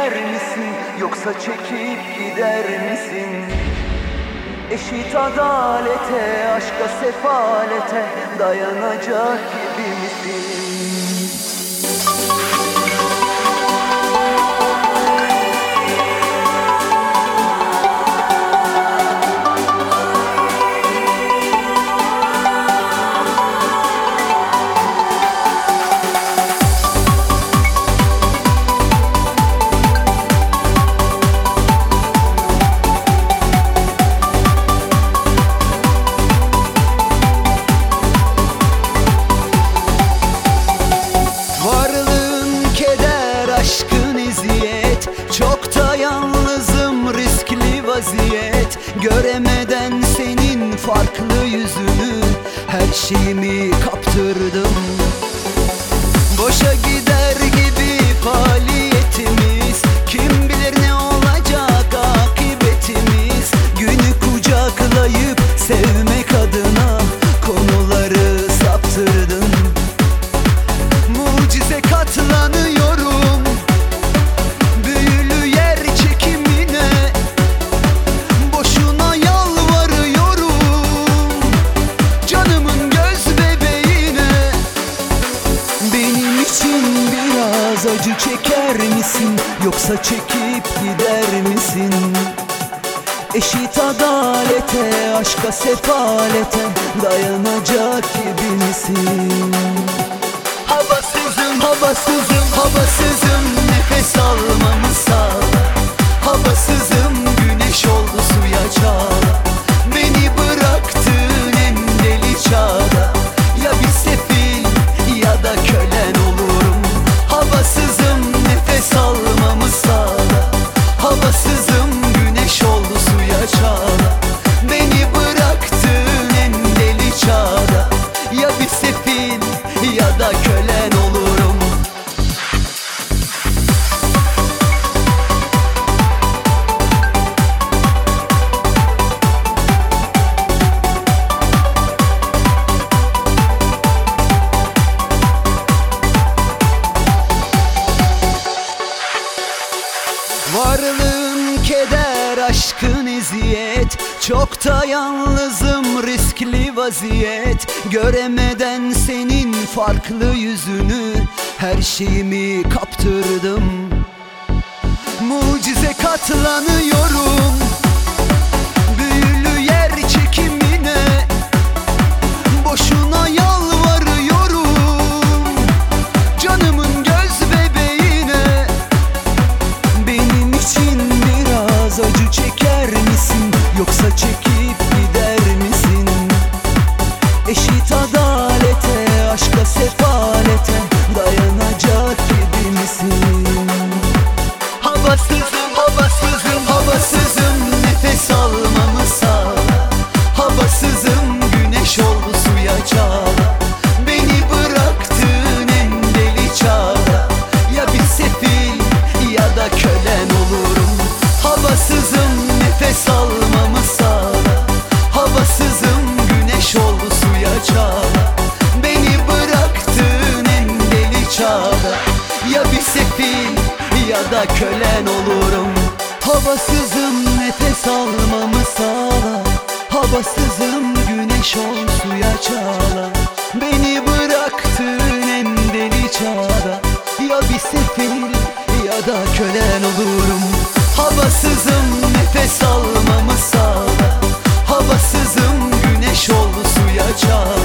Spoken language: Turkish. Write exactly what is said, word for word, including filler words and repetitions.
çeker misin, yoksa çekip gider misin? Eşit adalete, aşka sefalete dayanacak gibi misin? Aşkın eziyet, çok da yalnızım, riskli vaziyet. Göremeden senin farklı yüzünü, her şeyimi kaptırdım. Boşa gider gibi faaliyetimiz, kim bilir ne olacak akıbetimiz. Günü kucaklayıp sevmek adına konuları saptırdın. Mucize katlanıyorum acı çeker misin, yoksa çekip gider misin? Eşit adalete, aşka sefalete dayanacak gibi misin? Havasızım, havasızım, havasızım, nefes almamı sağla. Havasızım, güneş oldu suya çağla. Beni bıraktın en deli çağda, ya bir sefil ya da kölen olurum. Havasızım, nefes almamı sağla. Havasızım, güneş oldu suya çağla. Beni bıraktın en deli çağda, ya bir sefil ya da kölen olurum. Varlığın keder, aşkın eziyet, çok da yalnızım, riskli vaziyet. Göremeden senin farklı yüzünü, her şeyimi kaptırdım. Mucize katlanıyorum büyülü yer çekimine. Boşuna yalvarıyorum canımın göz bebeğine. Benim için biraz acı çeker misin, yoksa çekip gider misin? Eşit adalete, aşka sefalete dayanacak gibi misin? Havasızım, havasızım, havasızım, nefes almamı sağla. Havasızım, güneş oldu suya çağla. Beni bıraktın en deli çağda, ya bir sefil ya da kölen olurum. Havasızım, nefes almamı sağla. Havasızım, güneş oldu suya çağla. Beni bıraktın en deli çağda, ya bir sefil ya da kölen olurum. Havasızım, nefes almamı sağla. Havasızım, güneş ol suya çağla. Beni bıraktın en deli çağda, ya bir sefil ya da kölen olurum. Havasızım, nefes almamı sağla. Havasızım, güneş oldu suya çağla.